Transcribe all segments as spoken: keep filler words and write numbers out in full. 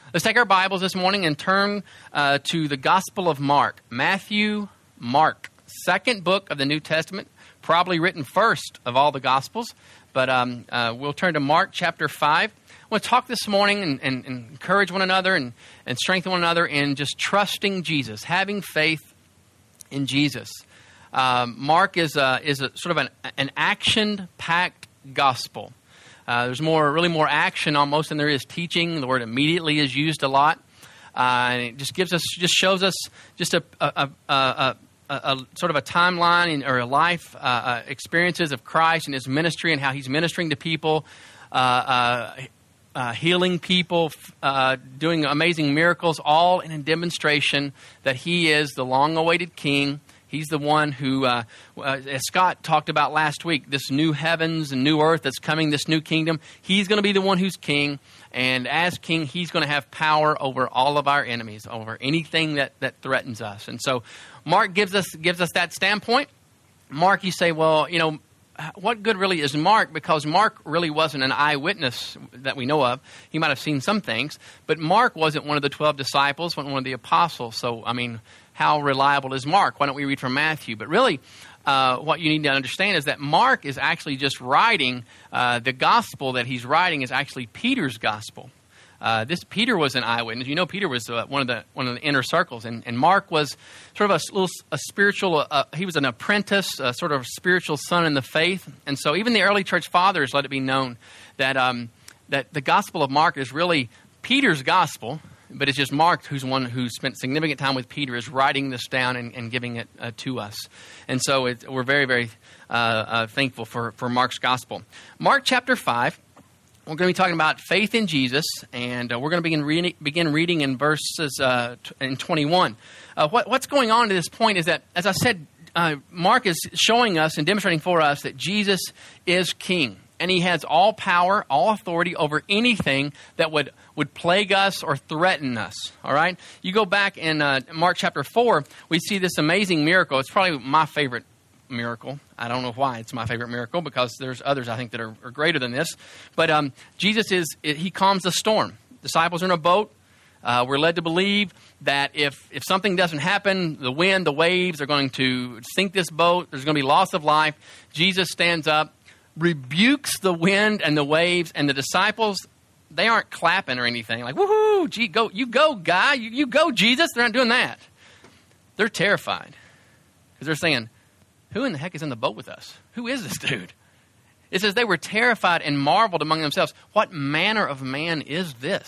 Let's take our Bibles this morning and turn uh, to the Gospel of Mark. Matthew, Mark, second book of the New Testament, probably written first of all the Gospels. But um, uh, we'll turn to Mark chapter five. I want to talk this morning and, and, and encourage one another and, and strengthen one another in just trusting Jesus, having faith in Jesus. Um, Mark is a, is a sort of an, an action-packed gospel. Uh, there's more, really more action almost than there is teaching. The word immediately is used a lot, uh, and it just gives us, just shows us just a, a, a, a, a, a sort of a timeline or a life uh, uh, experiences of Christ and His ministry and how He's ministering to people, uh, uh, uh, healing people, uh, doing amazing miracles, all in a demonstration that He is the long-awaited King. He's the one who, uh, uh, as Scott talked about last week, this new heavens and new earth that's coming, this new kingdom. He's going to be the one who's king. And as king, He's going to have power over all of our enemies, over anything that, that threatens us. And so Mark gives us gives us that standpoint. Mark, you say, well, you know, what good really is Mark? Because Mark really wasn't an eyewitness that we know of. He might have seen some things. But Mark wasn't one of the twelve disciples, wasn't one of the apostles. So, I mean, how reliable is Mark? Why don't we read from Matthew? But really, uh, what you need to understand is that Mark is actually just writing, uh, the gospel that he's writing is actually Peter's gospel. Uh, this Peter was an eyewitness. You know, Peter was uh, one of the one of the inner circles, and, and Mark was sort of a little a spiritual. Uh, he was an apprentice, a sort of spiritual son in the faith, and so even the early church fathers let it be known that um, that the gospel of Mark is really Peter's gospel. But it's just Mark, who's one who spent significant time with Peter, is writing this down and, and giving it uh, to us. And so it, we're very, very uh, uh, thankful for, for Mark's gospel. Mark chapter five, we're going to be talking about faith in Jesus, and uh, we're going to begin, re- begin reading in verses uh, t- in twenty-one. Uh, what, what's going on to this point is that, as I said, uh, Mark is showing us and demonstrating for us that Jesus is king. And He has all power, all authority over anything that would, would plague us or threaten us. All right? You go back in uh, Mark chapter four, we see this amazing miracle. It's probably my favorite miracle. I don't know why it's my favorite miracle, because there's others I think that are, are greater than this. But um, Jesus is, He calms the storm. Disciples are in a boat. Uh, we're led to believe that if, if something doesn't happen, the wind, the waves are going to sink this boat. There's going to be loss of life. Jesus stands up, rebukes the wind and the waves, and the disciples, they aren't clapping or anything like, woohoo, gee, go, you go, guy, you, you go, Jesus. They're not doing that. They're terrified because they're saying, who in the heck is in the boat with us? Who is this dude? It says they were terrified and marveled among themselves. What manner of man is this,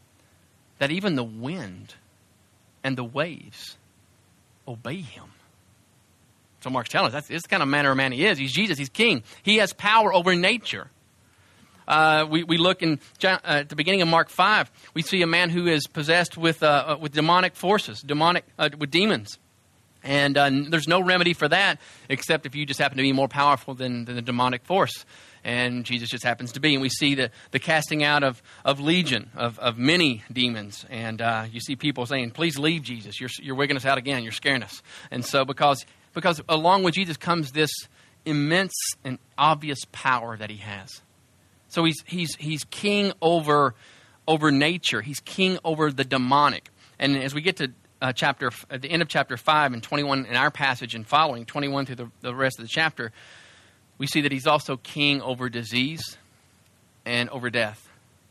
that even the wind and the waves obey Him? So Mark's telling us that's, that's the kind of manner of man He is. He's Jesus. He's king. He has power over nature. Uh, we, we look in uh, at the beginning of Mark five. We see a man who is possessed with uh, with demonic forces, demonic uh, with demons, and uh, there's no remedy for that except if you just happen to be more powerful than, than the demonic force. And Jesus just happens to be. And we see the, the casting out of, of legion, of, of many demons. And uh, you see people saying, please leave, Jesus. You're, you're wigging us out again. You're scaring us. And so because because along with Jesus comes this immense and obvious power that He has. So he's he's he's king over, over nature. He's king over the demonic. And as we get to uh, chapter at the end of chapter five and twenty-one in our passage and following, twenty-one through the, the rest of the chapter, we see that He's also king over disease and over death.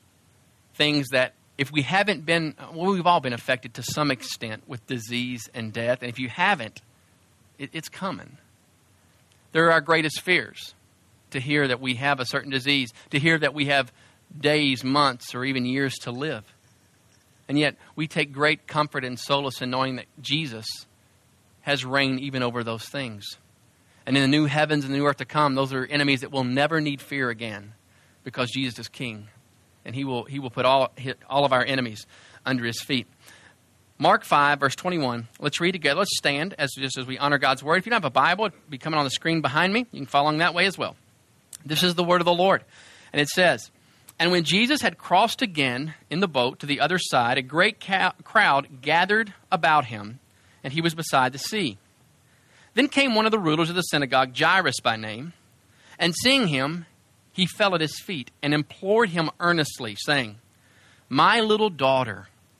Things that if we haven't been, well, we've all been affected to some extent with disease and death. And if you haven't, it, it's coming. They're our greatest fears, to hear that we have a certain disease, to hear that we have days, months, or even years to live. And yet we take great comfort and solace in knowing that Jesus has reigned even over those things. And in the new heavens and the new earth to come, those are enemies that will never need fear again, because Jesus is king. And he will he will put all, all of our enemies under His feet. Mark five, verse twenty-one. Let's read together. Let's stand as just as we honor God's word. If you don't have a Bible, it'll be coming on the screen behind me. You can follow along that way as well. This is the word of the Lord. And it says, and when Jesus had crossed again in the boat to the other side, a great ca- crowd gathered about Him, and He was beside the sea. Then came one of the rulers of the synagogue, Jairus by name, and seeing Him, he fell at His feet and implored Him earnestly, saying, my little daughter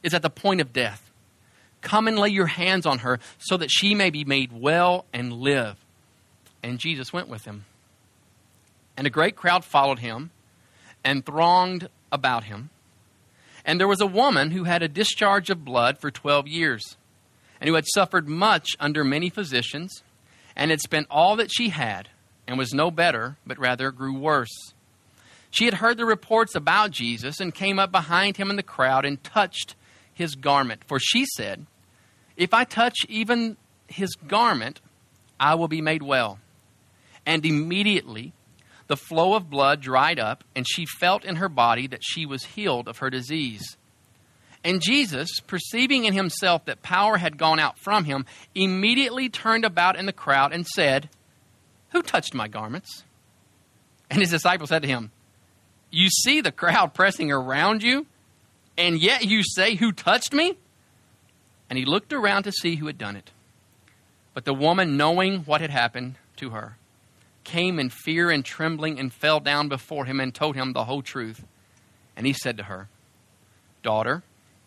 is at the point of death. Come and lay your hands on her so that she may be made well and live. And Jesus went with him. And a great crowd followed him and thronged about him. And there was a woman who had a discharge of blood for twelve years, and who had suffered much under many physicians, and had spent all that she had, and was no better, but rather grew worse. She had heard the reports about Jesus, and came up behind him in the crowd, and touched his garment. For she said, if I touch even his garment, I will be made well. And immediately the flow of blood dried up, and she felt in her body that she was healed of her disease. And Jesus, perceiving in himself that power had gone out from him, immediately turned about in the crowd and said, who touched my garments? And his disciples said to him, you see the crowd pressing around you, and yet you say, who touched me? And he looked around to see who had done it. But the woman, knowing what had happened to her, came in fear and trembling and fell down before him and told him the whole truth. And he said to her, daughter,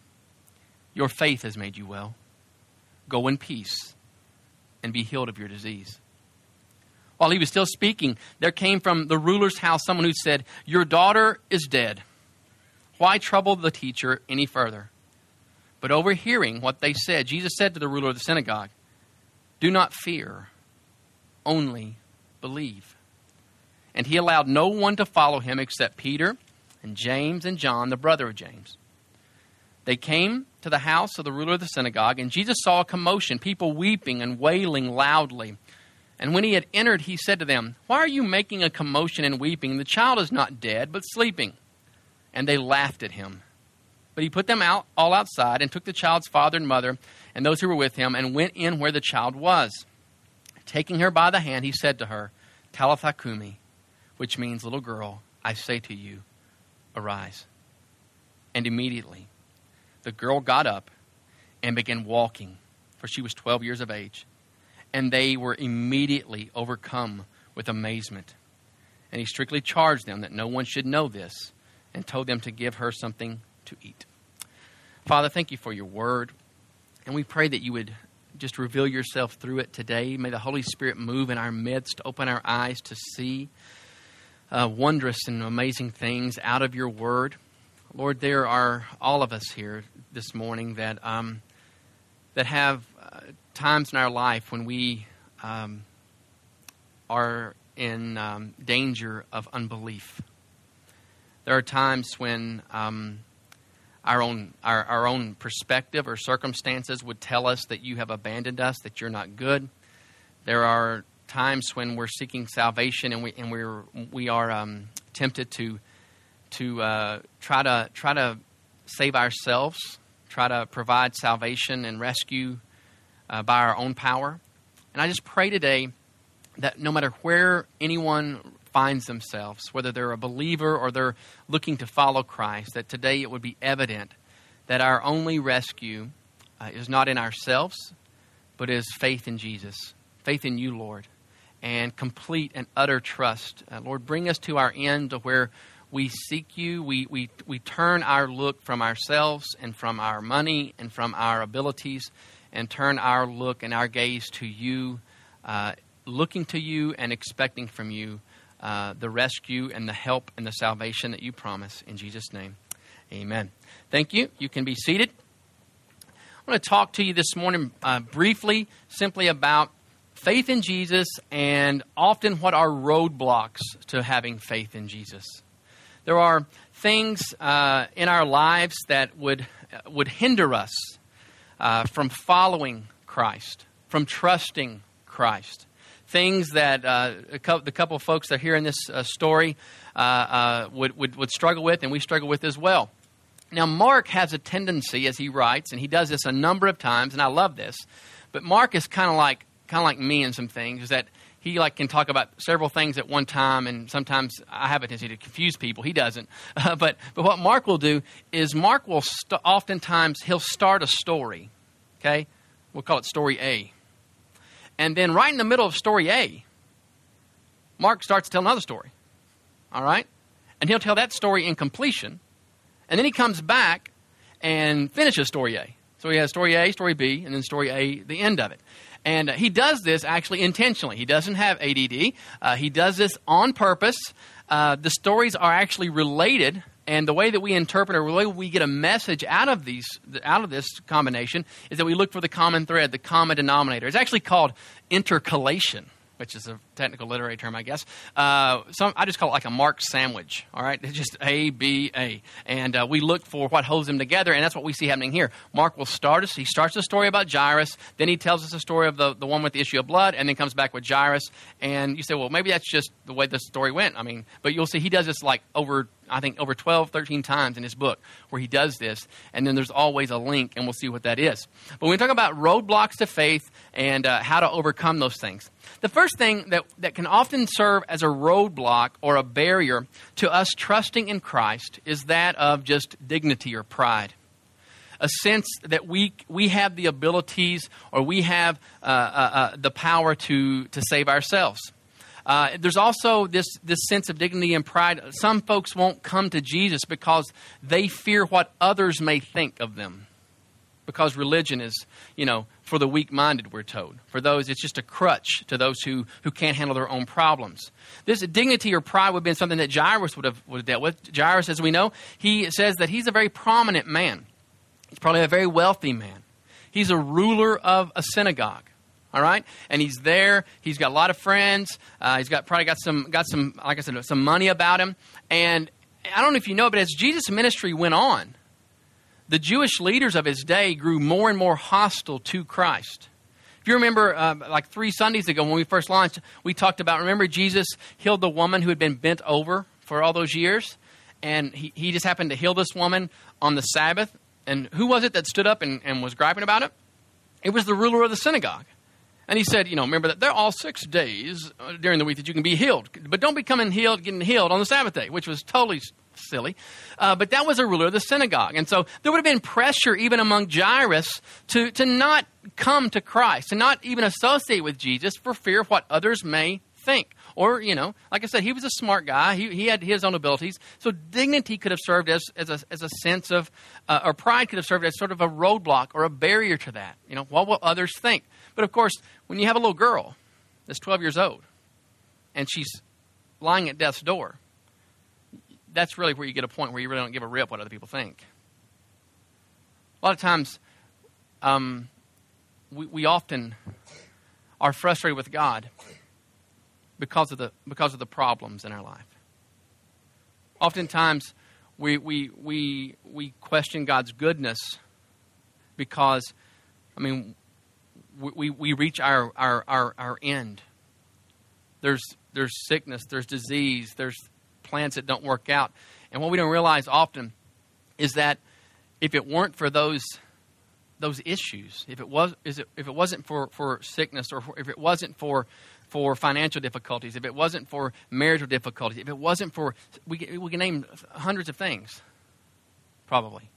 your faith has made you well. Go in peace and be healed of your disease. While he was still speaking, there came from the ruler's house someone who said, your daughter is dead. Why trouble the teacher any further? But overhearing what they said, Jesus said to the ruler of the synagogue, do not fear, only believe. And he allowed no one to follow him except Peter and James and John, the brother of James. They came to the house of the ruler of the synagogue, and Jesus saw a commotion, people weeping and wailing loudly. And when he had entered, he said to them, why are you making a commotion and weeping? The child is not dead, but sleeping. And they laughed at him. But he put them out all outside and took the child's father and mother and those who were with him and went in where the child was. Taking her by the hand, he said to her, Talitha Kumi, which means, little girl, I say to you, arise. And immediately the girl got up and began walking, for she was twelve years of age. And they were immediately overcome with amazement. And he strictly charged them that no one should know this, and told them to give her something to eat. Father, thank you for your word. And we pray that you would just reveal yourself through it today. May the Holy Spirit move in our midst, open our eyes to see uh, wondrous and amazing things out of your word. Lord, there are all of us here this morning that um, that have uh, times in our life when we um, are in um, danger of unbelief. There are times when um, our own our, our own perspective or circumstances would tell us that you have abandoned us, that you're not good. There are times when we're seeking salvation and we and we're we are um, tempted to to uh, try to try to save ourselves, try to provide salvation and rescue uh, by our own power. And I just pray today that no matter where anyone finds themselves, whether they're a believer or they're looking to follow Christ, that today it would be evident that our only rescue uh, is not in ourselves, but is faith in Jesus, faith in you, Lord, and complete and utter trust. Uh, Lord, bring us to our end to where we seek you, we, we, we turn our look from ourselves and from our money and from our abilities and turn our look and our gaze to you, uh, looking to you and expecting from you Uh, the rescue and the help and the salvation that you promise. In Jesus' name, amen. Thank you. You can be seated. I want to talk to you this morning uh, briefly, simply about faith in Jesus and often what are roadblocks to having faith in Jesus. There are things uh, in our lives that would, uh, would hinder us uh, from following Christ, from trusting Christ. Things that uh, a couple, the couple of folks that are here in this uh, story uh, uh, would, would, would struggle with, and we struggle with as well. Now, Mark has a tendency, as he writes, and he does this a number of times, and I love this. But Mark is kind of like kind of like me in some things, is that he like can talk about several things at one time, and sometimes I have a tendency to confuse people. He doesn't. Uh, but but what Mark will do is Mark will st- oftentimes he'll start a story. Okay, we'll call it story A. And then right in the middle of story A, Mark starts to tell another story, all right? And he'll tell that story in completion. And then he comes back and finishes story A. So he has story A, story B, and then story A, the end of it. And uh, he does this actually intentionally. He doesn't have A D D. Uh, he does this on purpose. Uh, the stories are actually related, and the way that we interpret or the way we get a message out of these, out of this combination is that we look for the common thread, the common denominator. It's actually called intercalation, which is a technical literary term, I guess. Uh, some, I just call it like a Mark sandwich, all right? It's just A, B, A. And uh, we look for what holds them together, and that's what we see happening here. Mark will start us. He starts the story about Jairus. Then he tells us the story of the, the one with the issue of blood, and then comes back with Jairus. And you say, well, maybe that's just the way the story went. I mean, but you'll see he does this like over, I think, over twelve, thirteen times in his book where he does this. And then there's always a link, and we'll see what that is. But when we talk about roadblocks to faith and uh, how to overcome those things, the first thing that, that can often serve as a roadblock or a barrier to us trusting in Christ is that of just dignity or pride. A sense that we we have the abilities or we have uh, uh, uh, the power to, to save ourselves. Uh, there's also this, this sense of dignity and pride. Some folks won't come to Jesus because they fear what others may think of them. Because religion is, you know, for the weak-minded, we're told. For those, it's just a crutch to those who, who can't handle their own problems. This dignity or pride would have been something that Jairus would have, would have dealt with. Jairus, as we know, he says that he's a very prominent man. He's probably a very wealthy man. He's a ruler of a synagogue. All right, and he's there. He's got a lot of friends. Uh, he's got probably got some got some like I said some money about him. And I don't know if you know, but as Jesus' ministry went on, the Jewish leaders of his day grew more and more hostile to Christ. If you remember, uh, like three Sundays ago when we first launched, we talked about, remember Jesus healed the woman who had been bent over for all those years? And he, he just happened to heal this woman on the Sabbath. And who was it that stood up and, and was griping about it? It was the ruler of the synagogue. And he said, you know, remember that there are all six days during the week that you can be healed. But don't be coming healed, getting healed on the Sabbath day, which was totally silly. Uh, but that was a ruler of the synagogue. And so there would have been pressure even among Jairus to, to not come to Christ, to not even associate with Jesus for fear of what others may think. Or, you know, like I said, he was a smart guy. He, he had his own abilities. So dignity could have served as, as, a, as a sense of, uh, or pride could have served as sort of a roadblock or a barrier to that. You know, what will others think? But of course, when you have a little girl that's twelve years old and she's lying at death's door, that's really where you get a point where you really don't give a rip what other people think. A lot of times, um, we, we often are frustrated with God because of the because of the problems in our life. Oftentimes, we we we we question God's goodness because, I mean, we we reach our our our, our end. There's there's sickness, there's disease, there's plans that don't work out, and what we don't realize often is that if it weren't for those those issues, if it was is it, if it wasn't for, for sickness, or for, if it wasn't for for financial difficulties, if it wasn't for marital difficulties, if it wasn't for, we, we can name hundreds of things, probably.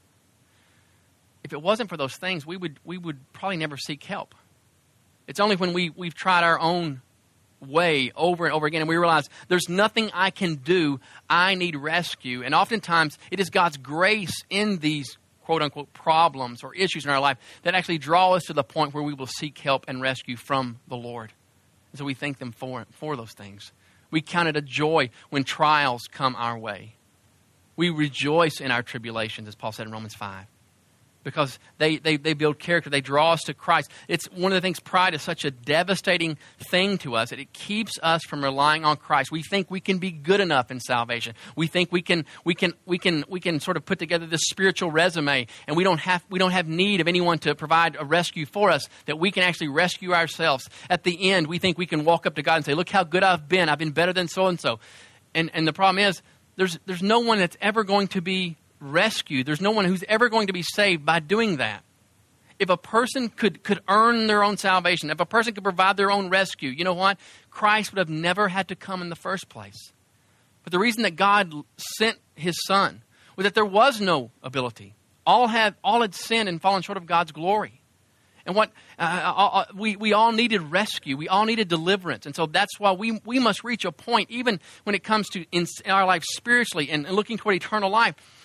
If it wasn't for those things, we would we would probably never seek help. It's only when we, we've tried our own way over and over again and we realize there's nothing I can do, I need rescue. And oftentimes it is God's grace in these quote-unquote problems or issues in our life that actually draw us to the point where we will seek help and rescue from the Lord. So we thank them for, for those things. We count it a joy when trials come our way. We rejoice in our tribulations, as Paul said in Romans five. Because they, they, they build character. They draw us to Christ. It's one of the things, pride is such a devastating thing to us that it keeps us from relying on Christ. We think we can be good enough in salvation. We think we can we can we can we can sort of put together this spiritual resume, and we don't have we don't have need of anyone to provide a rescue for us, that we can actually rescue ourselves. At the end, we think we can walk up to God and say, "Look how good I've been. I've been better than so and so." And and the problem is there's there's no one that's ever going to be rescued. There's no one who's ever going to be saved by doing that. If a person could, could earn their own salvation, if a person could provide their own rescue, you know what? Christ would have never had to come in the first place. But the reason that God sent his son was that there was no ability. All had all had sinned and fallen short of God's glory. And what uh, we we all needed rescue. We all needed deliverance. And so that's why we we must reach a point, even when it comes to in, in our life spiritually and, and looking toward eternal life,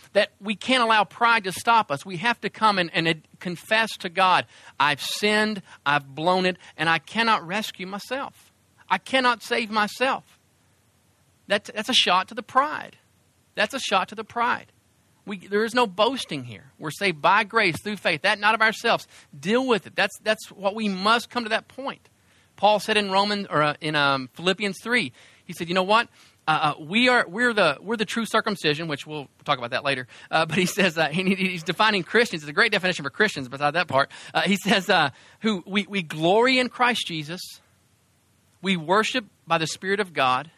that we can't allow pride to stop us. We have to come and, and confess to God, I've sinned, I've blown it, and I cannot rescue myself. I cannot save myself. That's, that's a shot to the pride. That's a shot to the pride. We, there is no boasting here. We're saved by grace through faith, that not of ourselves. Deal with it. That's, that's what we must come to that point. Paul said in Romans or uh, in um, Philippians three, he said, you know what? Uh, uh, we are we're the we're the true circumcision, which we'll talk about that later. Uh, but he says uh, he, he's defining Christians. It's a great definition for Christians. Besides that part, uh, he says uh, who we we glory in Christ Jesus, we worship by the Spirit of God,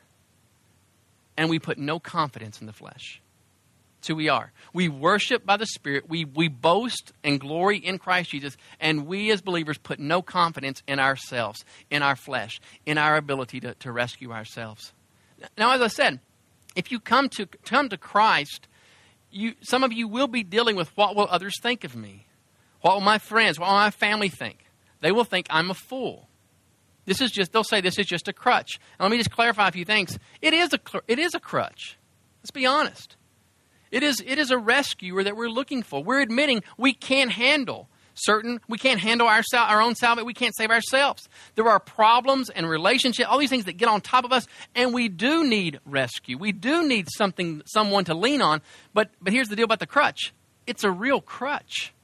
and we put no confidence in the flesh. That's who we are. We worship by the Spirit. We we boast and glory in Christ Jesus, and we as believers put no confidence in ourselves, in our flesh, in our ability to, to rescue ourselves. Now, as I said, if you come to come to Christ, you some of you will be dealing with what will others think of me? What will my friends, what will my family think? They will think I'm a fool. This is just, they'll say this is just a crutch. And let me just clarify a few things. It is a it is a crutch. Let's be honest. It is it is a rescuer that we're looking for. We're admitting we can't handle certain, we can't handle our, our own salvation. We can't save ourselves. There are problems and relationships, all these things that get on top of us, and we do need rescue. We do need something, someone to lean on. But but here's the deal about the crutch. It's a real crutch.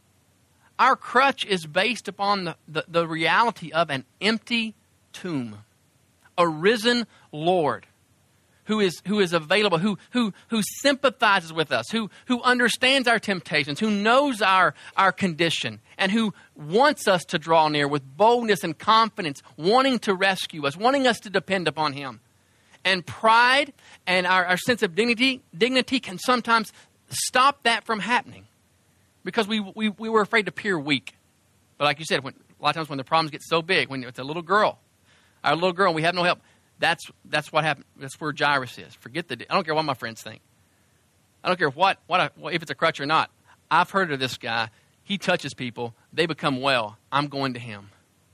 Our crutch is based upon the, the, the reality of an empty tomb, a risen Lord. Who is who is available, who who who sympathizes with us, who who understands our temptations, who knows our, our condition, and who wants us to draw near with boldness and confidence, wanting to rescue us, wanting us to depend upon Him. And pride and our, our sense of dignity dignity can sometimes stop that from happening because we we, we were afraid to appear weak. But like you said, when, a lot of times when the problems get so big, when it's a little girl, our little girl, and we have no help. That's that's what happened. That's where Jairus is. Forget the. I don't care what my friends think. I don't care what what I, if it's a crutch or not. I've heard of this guy. He touches people. They become well. I'm going to him.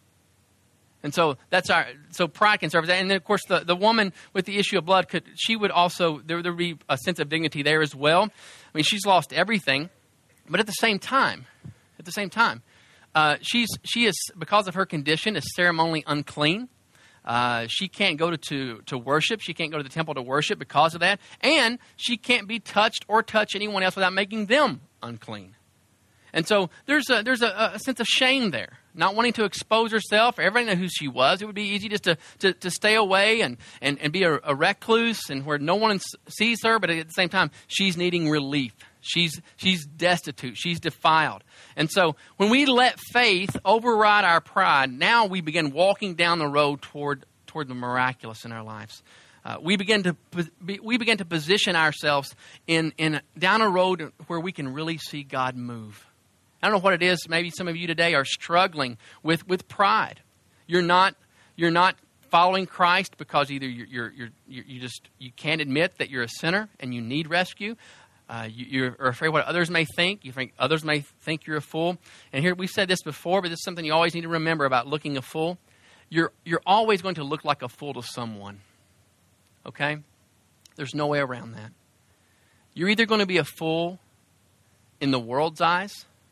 And so that's our. So pride can serve as that. And then of course the, the woman with the issue of blood could. She would also there there would be a sense of dignity there as well. I mean she's lost everything, but at the same time, at the same time, uh, she's she is because of her condition is ceremonially unclean. Uh, she can't go to, to, to worship. She can't go to the temple to worship because of that. And she can't be touched or touch anyone else without making them unclean. And so there's a, there's a, a sense of shame there. Not wanting to expose herself. Everybody knew who she was. It would be easy just to, to, to stay away and, and, and be a, a recluse and where no one sees her. But at the same time, she's needing relief. She's she's destitute. She's defiled. And so when we let faith override our pride, now we begin walking down the road toward toward the miraculous in our lives. Uh, we begin to we begin to position ourselves in in down a road where we can really see God move. I don't know what it is. Maybe some of you today are struggling with, with pride. You're not you're not following Christ because either you're you're, you're you just you can't admit that you're a sinner and you need rescue. Uh, you, you're afraid what others may think. You think others may think you're a fool. And here we've said this before, but this is something you always need to remember about looking a fool. You're you're always going to look like a fool to someone. Okay? There's no way around that. You're either going to be a fool in the world's eyes,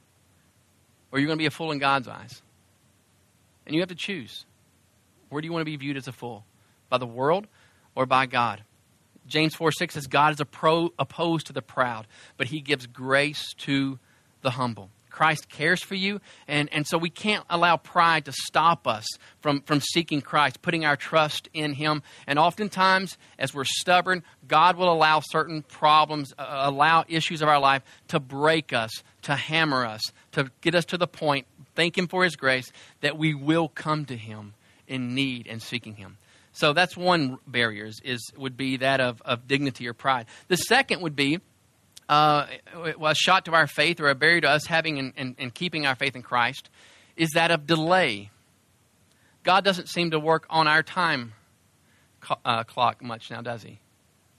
or you're going to be a fool in God's eyes. And you have to choose. Where do you want to be viewed as a fool? By the world or by God? James four six says, God is appro- opposed to the proud, but He gives grace to the humble. Christ cares for you, and, and so we can't allow pride to stop us from, from seeking Christ, putting our trust in Him. And oftentimes, as we're stubborn, God will allow certain problems, uh, allow issues of our life to break us, to hammer us, to get us to the point, thank Him for His grace, that we will come to Him in need and seeking Him. So that's one barrier, is, is would be that of, of dignity or pride. The second would be uh, well, a shot to our faith or a barrier to us having and, and, and keeping our faith in Christ is that of delay. God doesn't seem to work on our time uh, clock much now, does He?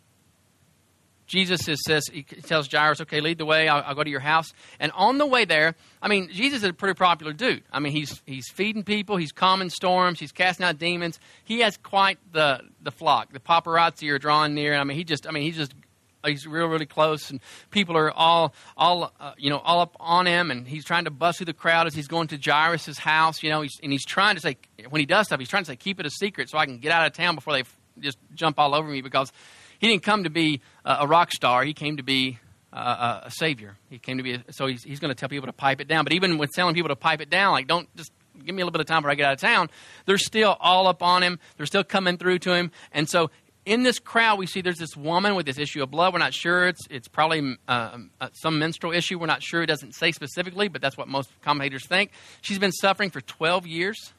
Jesus is, says, he tells Jairus, okay, lead the way, I'll, I'll go to your house. And on the way there, I mean, Jesus is a pretty popular dude. I mean, he's he's feeding people, he's calming storms, he's casting out demons. He has quite the, the flock. The paparazzi are drawing near. I mean, he just, I mean, he's just he's real, really close, and people are all, all, uh, you know, all up on him, and he's trying to bust through the crowd as he's going to Jairus' house, you know, he's, and he's trying to say, when he does stuff, he's trying to say, keep it a secret so I can get out of town before they f- just jump all over me, because he didn't come to be uh, a rock star. He came to be uh, a savior. He came to be, a, so he's, he's going to tell people to pipe it down. But even with telling people to pipe it down, like, don't just give me a little bit of time before I get out of town, they're still all up on him. They're still coming through to him. And so in this crowd, we see there's this woman with this issue of blood. We're not sure. It's it's probably uh, some menstrual issue. We're not sure. It doesn't say specifically, but that's what most commentators think. She's been suffering for twelve years.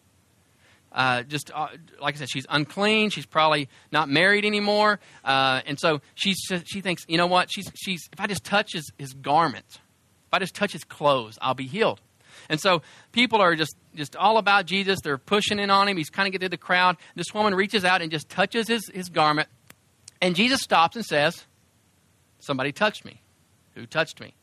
Uh, just uh, like I said, she's unclean. She's probably not married anymore. Uh, and so she she thinks, you know what? She's she's if I just touch his, his garment, if I just touch his clothes, I'll be healed. And so people are just, just all about Jesus. They're pushing in on him. He's kind of getting through the crowd. This woman reaches out and just touches his, his garment. And Jesus stops and says, somebody touched me. Who touched me?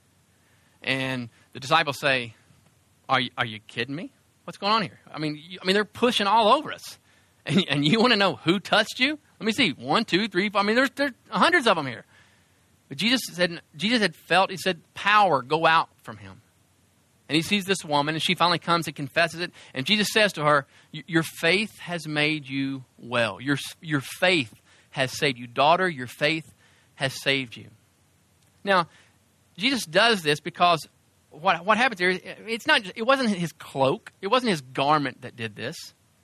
And the disciples say, are you, are you kidding me? What's going on here? I mean, you, I mean, they're pushing all over us. And, and you want to know who touched you? Let me see. One, two, three, four. I mean, there's, there's hundreds of them here. But Jesus said, Jesus had felt, he said, power go out from him. And he sees this woman, and she finally comes and confesses it. And Jesus says to her, your faith has made you well. Your, your faith has saved you. Daughter, your faith has saved you. Now, Jesus does this because what, what happens here, it's not, it wasn't his cloak. It wasn't his garment that did this.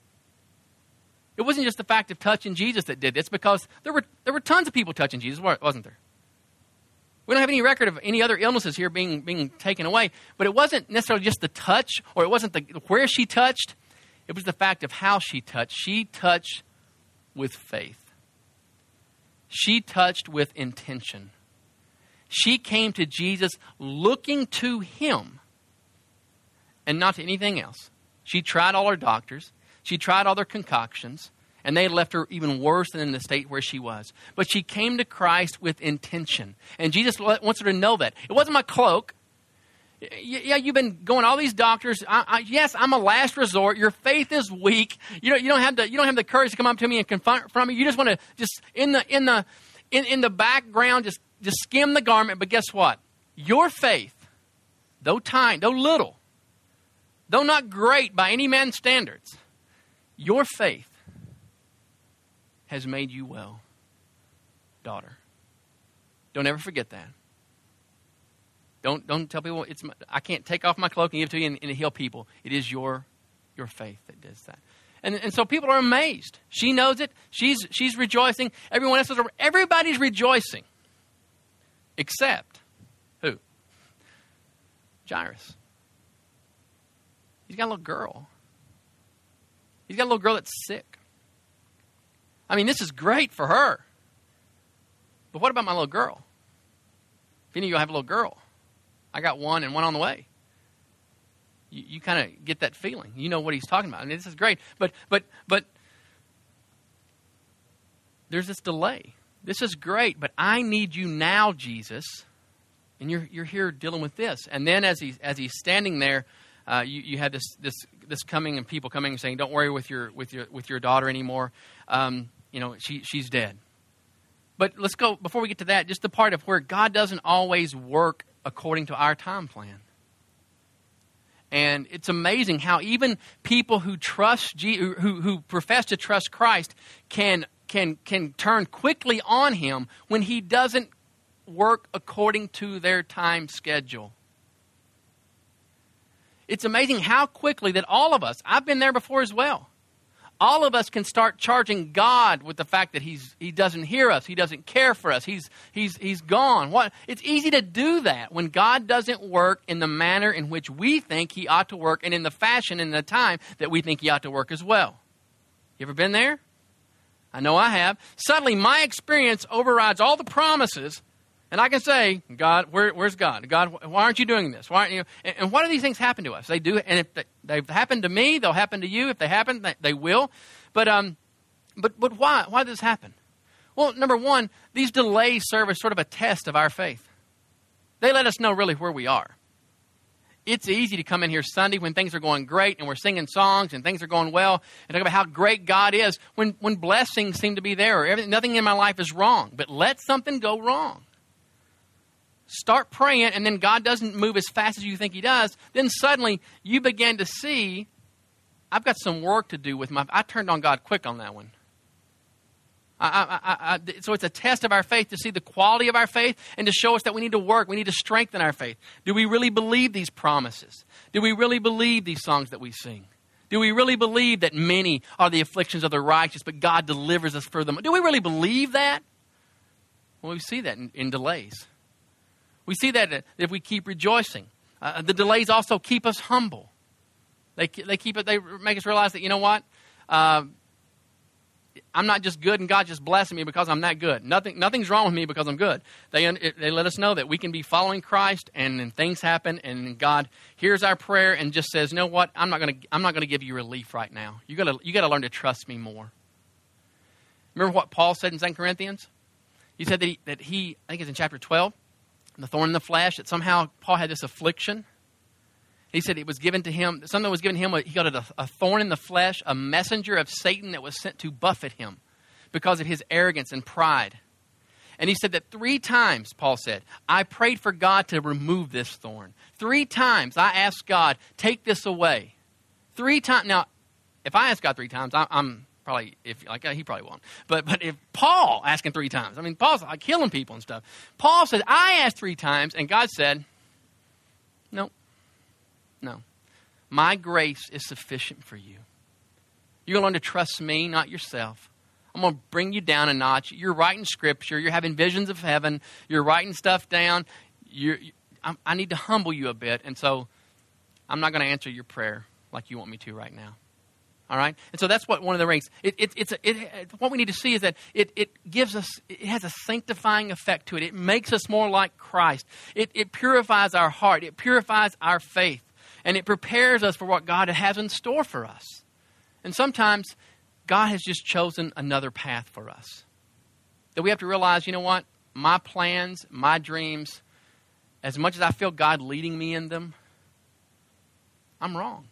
It wasn't just the fact of touching Jesus that did this, because there were, there were tons of people touching Jesus, wasn't there? We don't have any record of any other illnesses here being being taken away. But it wasn't necessarily just the touch, or it wasn't the where she touched. It was the fact of how she touched. She touched with faith. She touched with intention. She came to Jesus looking to him and not to anything else. She tried all her doctors. She tried all their concoctions. And they left her even worse than in the state where she was. But she came to Christ with intention. And Jesus wants her to know that. It wasn't my cloak. Yeah, you've been going to all these doctors. I, I, yes, I'm a last resort. Your faith is weak. You don't, you don't have the, you don't have the courage to come up to me and confront me. You just want to just in the in the in, in the background just just skim the garment. But guess what? Your faith, though tiny, though little, though not great by any man's standards, your faith has made you well, daughter. Don't ever forget that. Don't don't tell people it's my, I can't take off my cloak and give it to you and, and heal people. It is your your faith that does that. And and so people are amazed. She knows it. She's she's rejoicing. Everyone else is everybody's rejoicing, except who? Jairus. He's got a little girl. He's got a little girl that's sick. I mean, this is great for her. But what about my little girl? If any of you have a little girl, I got one and one on the way. You, you kind of get that feeling. You know what he's talking about. I mean, this is great. But but but there's this delay. This is great, but I need you now, Jesus. And you're you're here dealing with this. And then as he as he's standing there, uh, you you had this this this coming and people coming and saying, "Don't worry with your with your with your daughter anymore." Um, You know, she she's dead. But let's go, before we get to that, just the part of where God doesn't always work according to our time plan. And it's amazing how even people who trust, who who profess to trust Christ can can can turn quickly on him when he doesn't work according to their time schedule. It's amazing how quickly that all of us, I've been there before as well, all of us can start charging God with the fact that he's he doesn't hear us, he doesn't care for us, he's he's he's gone. What? It's easy to do that when God doesn't work in the manner in which we think he ought to work and in the fashion and the time that we think he ought to work as well. You ever been there? I know I have. Suddenly my experience overrides all the promises, and I can say, God, where, where's God? God, why aren't you doing this? Why aren't you? And, and why do these things happen to us? They do, and if they, they've happened to me, they'll happen to you. If they happen, they, they will. But um, but but why? Why does this happen? Well, number one, these delays serve as sort of a test of our faith. They let us know really where we are. It's easy to come in here Sunday when things are going great and we're singing songs and things are going well and talk about how great God is when, when blessings seem to be there or everything, nothing in my life is wrong. But let something go wrong. Start praying, and then God doesn't move as fast as you think he does. Then suddenly you begin to see, I've got some work to do with my... I turned on God quick on that one. I, I, I, I, so it's a test of our faith to see the quality of our faith and to show us that we need to work. We need to strengthen our faith. Do we really believe these promises? Do we really believe these songs that we sing? Do we really believe that many are the afflictions of the righteous, but God delivers us for them? Do we really believe that? Well, we see that in, in delays. We see that if we keep rejoicing. Uh, the delays also keep us humble. They they keep it. They make us realize that, you know what? Uh, I'm not just good and God just blessing me because I'm that good. Nothing, nothing's wrong with me because I'm good. They it, they let us know that we can be following Christ, and then things happen, and God hears our prayer and just says, you know what? I'm not going to I'm not going to give you relief right now. You got to you got to learn to trust me more. Remember what Paul said in Second Corinthians? He said that he, that he I think it's in chapter twelve. The thorn in the flesh, that somehow Paul had this affliction. He said it was given to him, something was given to him, he got a, a thorn in the flesh, a messenger of Satan that was sent to buffet him because of his arrogance and pride. And he said that three times, Paul said, I prayed for God to remove this thorn. Three times I asked God, take this away. Three times. Now, if I ask God three times, I, I'm probably, if like he probably won't. But but if Paul asking three times, I mean, Paul's like killing people and stuff. Paul says, I asked three times, and God said, no, no. My grace is sufficient for you. You're going to learn to trust me, not yourself. I'm going to bring you down a notch. You're writing scripture. You're having visions of heaven. You're writing stuff down. You're, I, I need to humble you a bit. And so I'm not going to answer your prayer like you want me to right now. All right? And so that's what one of the rings, it, it, it's a, it, it, what we need to see is that it, it gives us, it has a sanctifying effect to it. It makes us more like Christ. It, it purifies our heart. It purifies our faith. And it prepares us for what God has in store for us. And sometimes God has just chosen another path for us. That we have to realize, you know what? My plans, my dreams, as much as I feel God leading me in them, I'm wrong.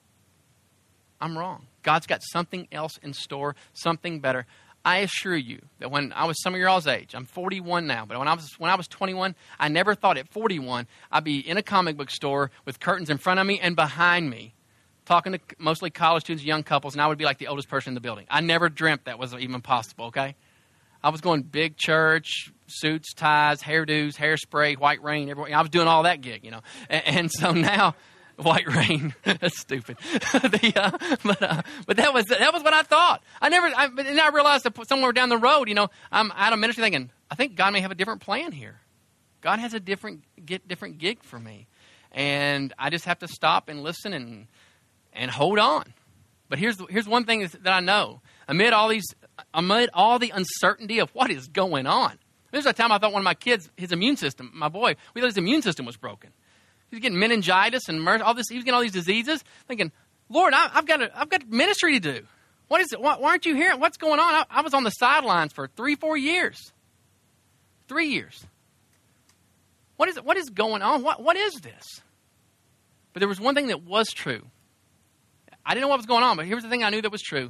I'm wrong. God's got something else in store, something better. I assure you that when I was some of your all's age, I'm forty-one now, but when I was when I was twenty-one, I never thought at forty-one I'd be in a comic book store with curtains in front of me and behind me, talking to mostly college students, young couples, and I would be like the oldest person in the building. I never dreamt that was even possible, okay? I was going big church, suits, ties, hairdos, hairspray, white rain, everything. I was doing all that gig, you know. And, and so now... White rain. That's stupid. the, uh, but uh, but that was that was what I thought. I never. I, but then I realized that somewhere down the road, you know, I'm out of ministry thinking, I think God may have a different plan here. God has a different get different gig for me, and I just have to stop and listen and and hold on. But here's here's one thing that I know: amid all these, amid all the uncertainty of what is going on. There's a time I thought one of my kids, his immune system, my boy, we thought his immune system was broken. He was getting meningitis and all this. He was getting all these diseases. Thinking, Lord, I, I've got a, I've got ministry to do. What is it? Why, why aren't you here? What's going on? I, I was on the sidelines for three, four years. Three years. What is it? What is going on? What What is this? But there was one thing that was true. I didn't know what was going on, but here's the thing I knew that was true.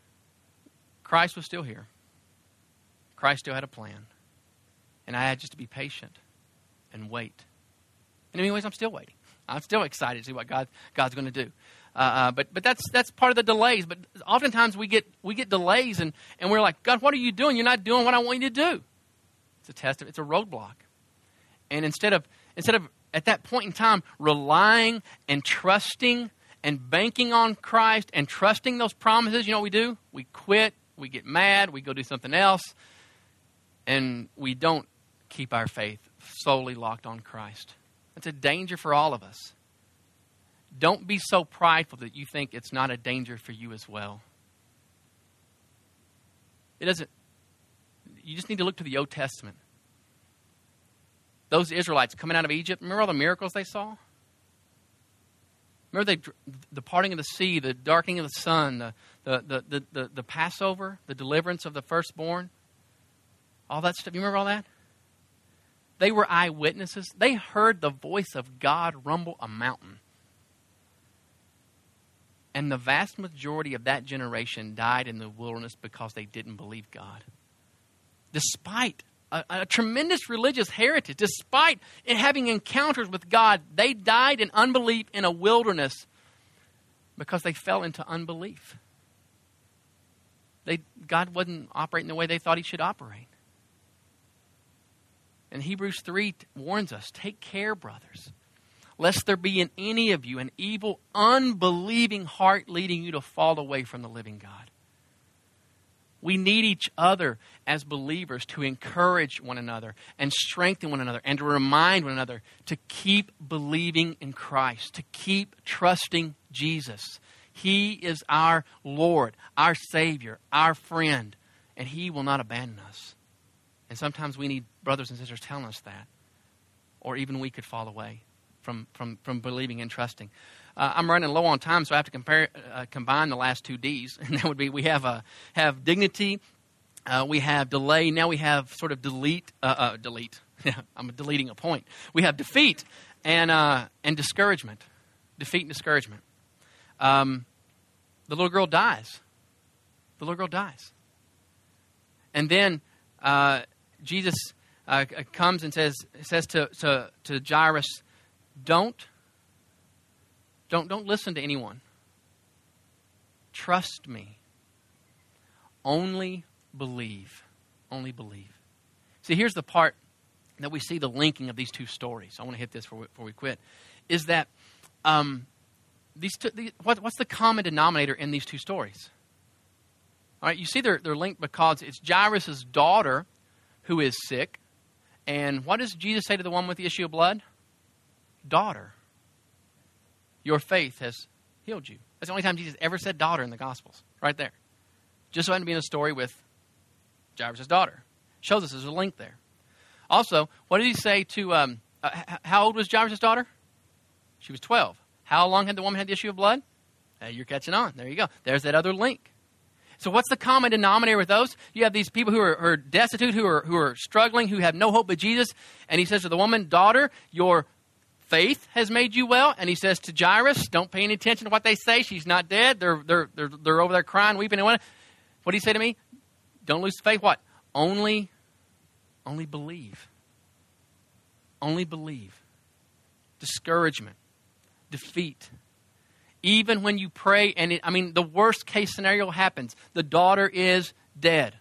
Christ was still here. Christ still had a plan, and I had just to be patient and wait. In many ways, I'm still waiting. I'm still excited to see what God God's going to do. Uh, uh, but but that's that's part of the delays. But oftentimes we get we get delays, and, and we're like, God, what are you doing? You're not doing what I want you to do. It's a test. It's a roadblock. And instead of instead of at that point in time relying and trusting and banking on Christ and trusting those promises, you know what we do? We quit. We get mad. We go do something else, and we don't keep our faith solely locked on Christ. It's a danger for all of us. Don't be so prideful that you think it's not a danger for you as well. It doesn't. You just need to look to the Old Testament. Those Israelites coming out of Egypt, remember all the miracles they saw? Remember they, the parting of the sea, the darkening of the sun, the, the, the, the, the, the Passover, the deliverance of the firstborn? All that stuff. You remember all that? They were eyewitnesses. They heard the voice of God rumble a mountain. And the vast majority of that generation died in the wilderness because they didn't believe God. Despite a, a tremendous religious heritage, despite it having encounters with God, they died in unbelief in a wilderness because they fell into unbelief. They, God wasn't operating the way they thought he should operate. And Hebrews three warns us, take care, brothers, lest there be in any of you an evil, unbelieving heart leading you to fall away from the living God. We need each other as believers to encourage one another and strengthen one another and to remind one another to keep believing in Christ, to keep trusting Jesus. He is our Lord, our Savior, our friend, and He will not abandon us. And sometimes we need brothers and sisters telling us that, or even we could fall away from, from, from believing and trusting. Uh, I'm running low on time, so I have to compare, uh, combine the last two D's. And that would be, we have uh, have dignity, uh, we have delay, now we have sort of delete, uh, uh, delete. I'm deleting a point. We have defeat and uh, and discouragement. Defeat and discouragement. Um, the little girl dies. The little girl dies. And then uh, Jesus uh, comes and says says to, to, to Jairus, don't Don't, don't listen to anyone. Trust me. Only believe. Only believe. See, here's the part that we see the linking of these two stories. I want to hit this before we, before we quit. Is that um, these two, the, what, what's the common denominator in these two stories? All right, you see they're, they're linked because it's Jairus' daughter who is sick. And what does Jesus say to the one with the issue of blood? Daughter, your faith has healed you. That's the only time Jesus ever said daughter in the Gospels. Right there. Just so happened to be in a story with Jairus' daughter. Shows us there's a link there. Also, what did he say to, um, uh, h- how old was Jairus' daughter? She was twelve. How long had the woman had the issue of blood? Uh, you're catching on. There you go. There's that other link. So what's the common denominator with those? You have these people who are, who are destitute, who are, who are struggling, who have no hope but Jesus. And he says to the woman, daughter, your faith has made you well. And he says to Jairus, don't pay any attention to what they say. She's not dead. They're, they're, they're, they're over there crying, weeping. And what What did he say to me? Don't lose faith. What? Only, only believe. Only believe. Discouragement. Defeat. Even when you pray, and it, I mean, the worst case scenario happens. The daughter is dead.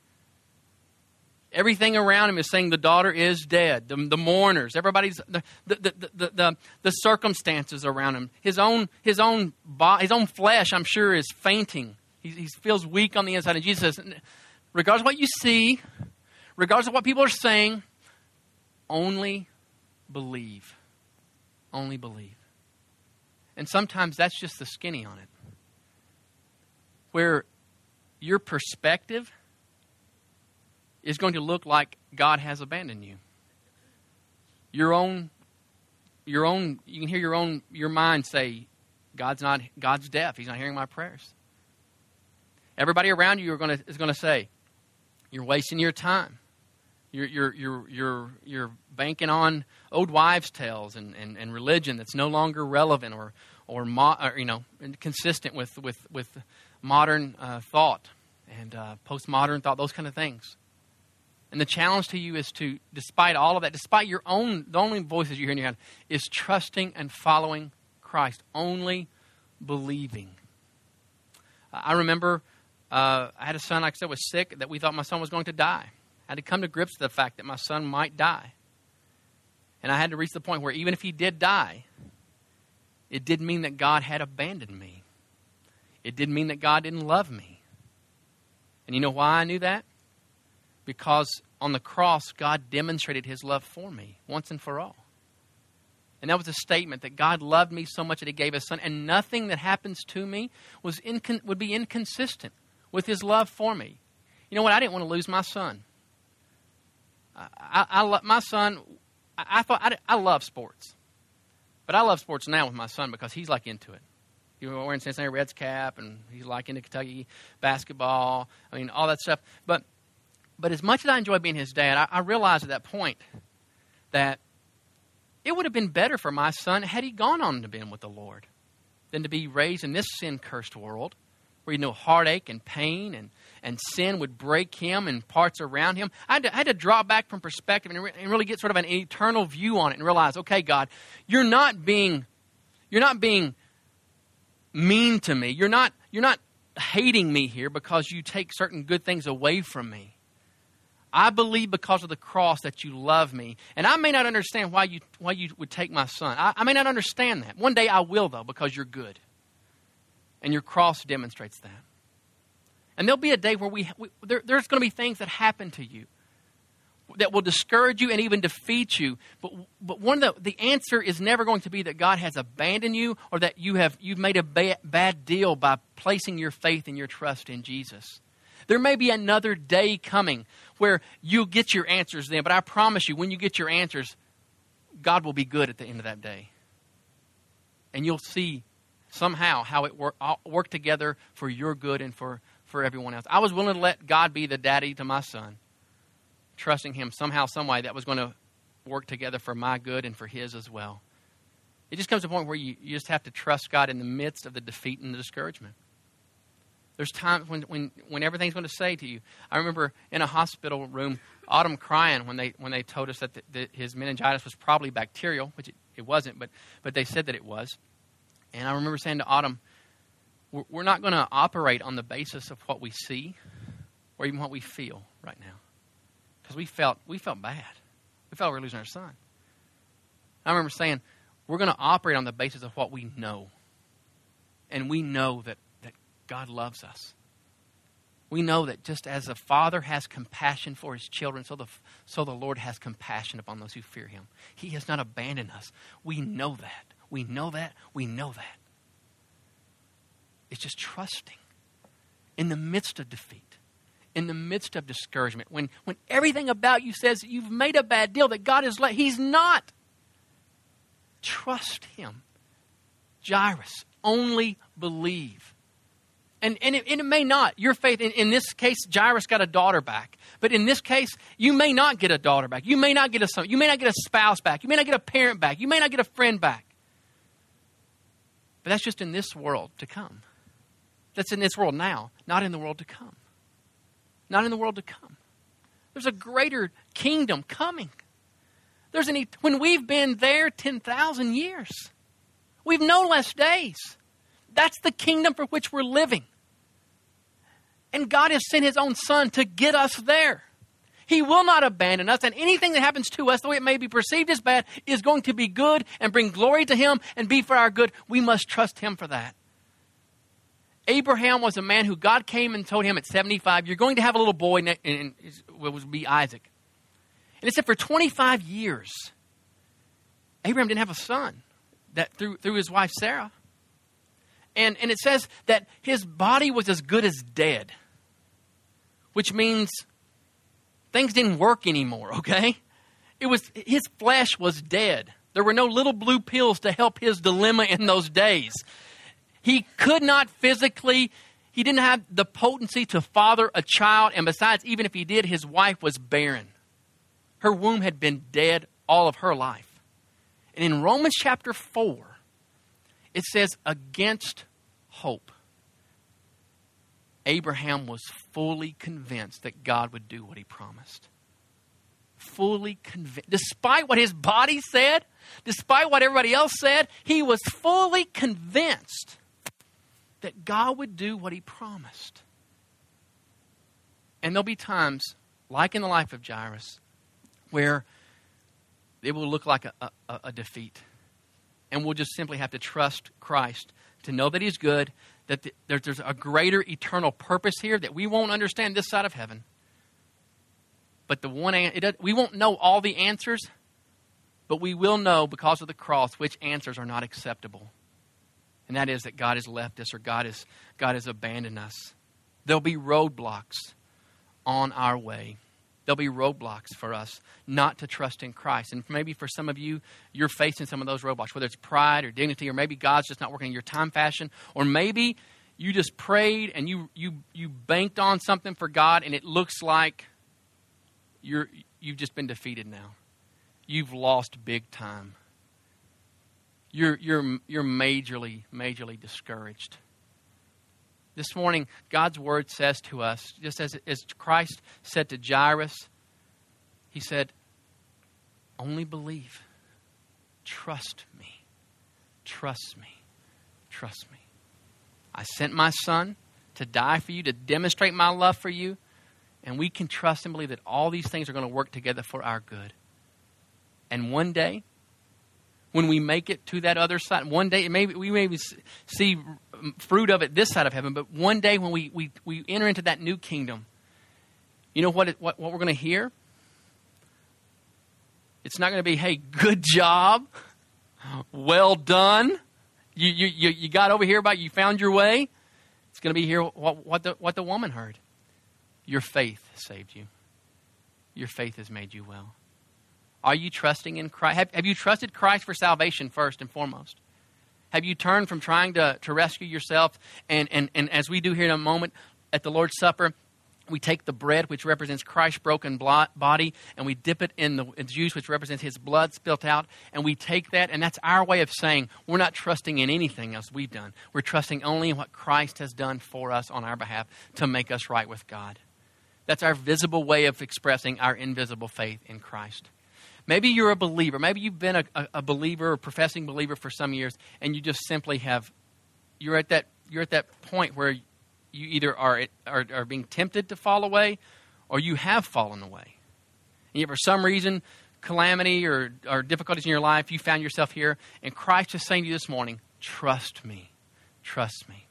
Everything around him is saying the daughter is dead. The, the mourners, everybody's the the, the the the the circumstances around him. His own his own his own flesh, I'm sure, is fainting. He, he feels weak on the inside. And Jesus says, regardless of what you see, regardless of what people are saying, only believe. Only believe. And sometimes that's just the skinny on it. Where your perspective is going to look like God has abandoned you. Your own, your own, you can hear your own, your mind say, God's not, God's deaf. He's not hearing my prayers. Everybody around you are going to, is going to say, you're wasting your time. You're, you're, you're, you're, you're banking on old wives' tales and, and, and religion that's no longer relevant or, or, mo, or you know, consistent with, with, with modern uh, thought and uh, postmodern thought, those kind of things. And the challenge to you is to, despite all of that, despite your own, the only voices you hear in your head, is trusting and following Christ. Only believing. I remember uh, I had a son, like I said, was sick, that we thought my son was going to die. I had to come to grips with the fact that my son might die. And I had to reach the point where even if he did die, it didn't mean that God had abandoned me. It didn't mean that God didn't love me. And you know why I knew that? Because on the cross, God demonstrated His love for me once and for all. And that was a statement that God loved me so much that He gave His Son. And nothing that happens to me was incon- would be inconsistent with His love for me. You know what? I didn't want to lose my son. I, I, I lo- my son, I, I thought I, I love sports. But I love sports now with my son because he's like into it. He's wearing Cincinnati Reds cap and he's like into Kentucky basketball. I mean, all that stuff. But But as much as I enjoy being his dad, I, I realized at that point that it would have been better for my son had he gone on to be with the Lord than to be raised in this sin-cursed world where you know heartache and pain and, and sin would break him and parts around him. I had, to, I had to draw back from perspective and, re- and really get sort of an eternal view on it and realize, okay, God, you're not being, you're not being mean to me. You're not, you're not hating me here because you take certain good things away from me. I believe because of the cross that you love me. And I may not understand why you why you would take my son. I, I may not understand that. One day I will, though, because you're good. And your cross demonstrates that. And there'll be a day where we, we there, there's going to be things that happen to you that will discourage you and even defeat you. But but one of the the answer is never going to be that God has abandoned you or that you have you've made a ba- bad deal by placing your faith and your trust in Jesus. There may be another day coming where you'll get your answers then, but I promise you, when you get your answers, God will be good at the end of that day. And you'll see somehow how it work, work together for your good and for, for everyone else. I was willing to let God be the daddy to my son, trusting him somehow, some way that was going to work together for my good and for his as well. It just comes to a point where you, you just have to trust God in the midst of the defeat and the discouragement. There's times when, when, when everything's going to say to you. I remember in a hospital room, Autumn crying when they when they told us that the, the, his meningitis was probably bacterial, which it, it wasn't, but but they said that it was. And I remember saying to Autumn, we're, we're not going to operate on the basis of what we see or even what we feel right now, because we felt we felt bad. We felt we were losing our son. I remember saying, we're going to operate on the basis of what we know, and we know that. God loves us. We know that just as the Father has compassion for his children, so the, so the Lord has compassion upon those who fear him. He has not abandoned us. We know that. We know that. We know that. It's just trusting in the midst of defeat, in the midst of discouragement, when, when everything about you says that you've made a bad deal, that God is let, he's not. Trust him. Jairus, only believe. And, and, it, and it may not. Your faith, in, in this case, Jairus got a daughter back. But in this case, you may not get a daughter back. You may not get a son. You may not get a spouse back. You may not get a parent back. You may not get a friend back. But that's just in this world to come. That's in this world now, not in the world to come. Not in the world to come. There's a greater kingdom coming. There's an when we've been there ten thousand years. We've no less days. That's the kingdom for which we're living. And God has sent his own son to get us there. He will not abandon us, and anything that happens to us, though it may be perceived as bad, is going to be good and bring glory to him and be for our good. We must trust him for that. Abraham was a man who God came and told him at seventy-five, you're going to have a little boy, and it would be Isaac. And it said for twenty-five years, Abraham didn't have a son that through, through his wife Sarah. And, and it says that his body was as good as dead, which means things didn't work anymore, okay? It was his flesh was dead. There were no little blue pills to help his dilemma in those days. He could not physically, he didn't have the potency to father a child. And besides, even if he did, his wife was barren. Her womb had been dead all of her life. And in Romans chapter four, it says, against hope, Abraham was fully convinced that God would do what he promised. Fully convinced. Despite what his body said, despite what everybody else said, he was fully convinced that God would do what he promised. And there'll be times, like in the life of Jairus, where it will look like a, a, a defeat. And we'll just simply have to trust Christ to know that he's good, that the, there, there's a greater eternal purpose here that we won't understand this side of heaven. But the one, it, we won't know all the answers, but we will know because of the cross which answers are not acceptable. And that is that God has left us or God has, God has abandoned us. There'll be roadblocks on our way. There'll be roadblocks for us not to trust in Christ. And maybe for some of you, you're facing some of those roadblocks, whether it's pride or dignity, or maybe God's just not working in your time fashion, or maybe you just prayed and you you you banked on something for God and it looks like you're you've just been defeated now. you've lost big time. You're, you're, you're majorly, majorly discouraged. This morning, God's word says to us, just as, as Christ said to Jairus, he said, only believe. Trust me. Trust me. Trust me. I sent my son to die for you, to demonstrate my love for you. And we can trust and believe that all these things are going to work together for our good. And one day, when we make it to that other side, one day, maybe we may see fruit of it this side of heaven, but one day when we, we, we enter into that new kingdom, you know what, it, what, what we're going to hear? It's not going to be, hey, good job, well done, you, you, you, you got over here, about you found your way. It's going to be here what, what, the, what the woman heard. Your faith saved you. Your faith has made you well. Are you trusting in Christ? Have, have you trusted Christ for salvation first and foremost? Have you turned from trying to, to rescue yourself? And, and, and as we do here in a moment at the Lord's Supper, we take the bread, which represents Christ's broken body, and we dip it in the, in the juice, which represents his blood spilt out. And we take that, and that's our way of saying we're not trusting in anything else we've done. We're trusting only in what Christ has done for us on our behalf to make us right with God. That's our visible way of expressing our invisible faith in Christ. Maybe you're a believer. Maybe you've been a, a, a believer or professing believer for some years, and you just simply have, you're at that, you're at that point where you either are, are, are being tempted to fall away, or you have fallen away. And yet for some reason, calamity or, or difficulties in your life, you found yourself here, and Christ is saying to you this morning, trust me, trust me.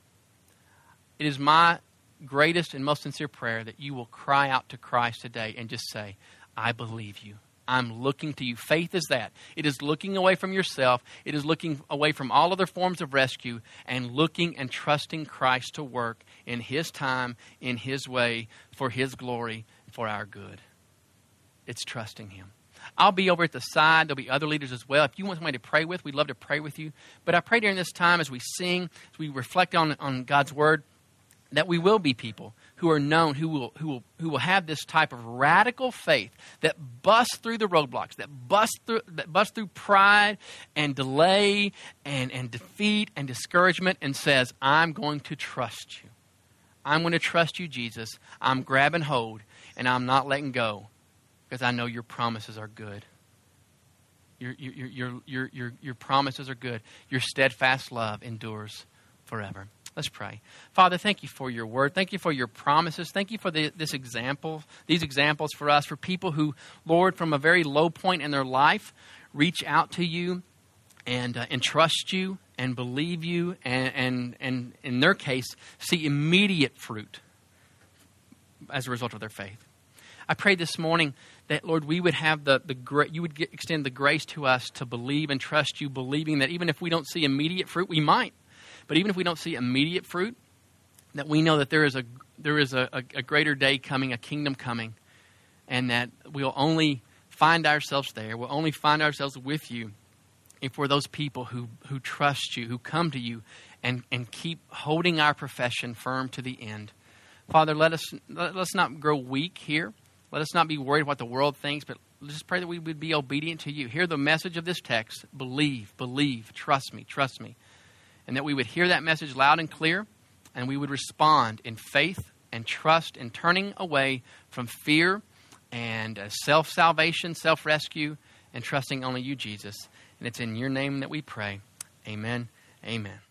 It is my greatest and most sincere prayer that you will cry out to Christ today and just say, I believe you. I'm looking to you. Faith is that. It is looking away from yourself. It is looking away from all other forms of rescue and looking and trusting Christ to work in his time, in his way, for his glory, for our good. It's trusting him. I'll be over at the side. There'll be other leaders as well. If you want somebody to pray with, we'd love to pray with you. But I pray during this time as we sing, as we reflect on, on God's word, that we will be people who are known, who will, who will, who will have this type of radical faith that busts through the roadblocks, that busts through, that busts through pride and delay and, and defeat and discouragement, and says, "I'm going to trust you. I'm going to trust you, Jesus. I'm grabbing hold, and I'm not letting go, because I know your promises are good. Your your your your your your promises are good. Your steadfast love endures forever." Let's pray. Father, thank you for your word. Thank you for your promises. Thank you for the, this example, these examples for us, for people who, Lord, from a very low point in their life, reach out to you and, uh, and trust you and believe you and, and, and, in their case, see immediate fruit as a result of their faith. I pray this morning that, Lord, we would have the, the gra- you would get, extend the grace to us to believe and trust you, believing that even if we don't see immediate fruit, we might. But even if we don't see immediate fruit, that we know that there is a there is a, a, a greater day coming, a kingdom coming, and that we'll only find ourselves there. We'll only find ourselves with you if we're those people who, who trust you, who come to you, and, and keep holding our profession firm to the end. Father, let us let us not grow weak here. Let us not be worried what the world thinks, but just pray that we would be obedient to you. Hear the message of this text. Believe, believe, trust me, trust me. And that we would hear that message loud and clear, and we would respond in faith and trust and turning away from fear and uh, self-salvation, self-rescue, and trusting only you, Jesus. And it's in your name that we pray. Amen. Amen.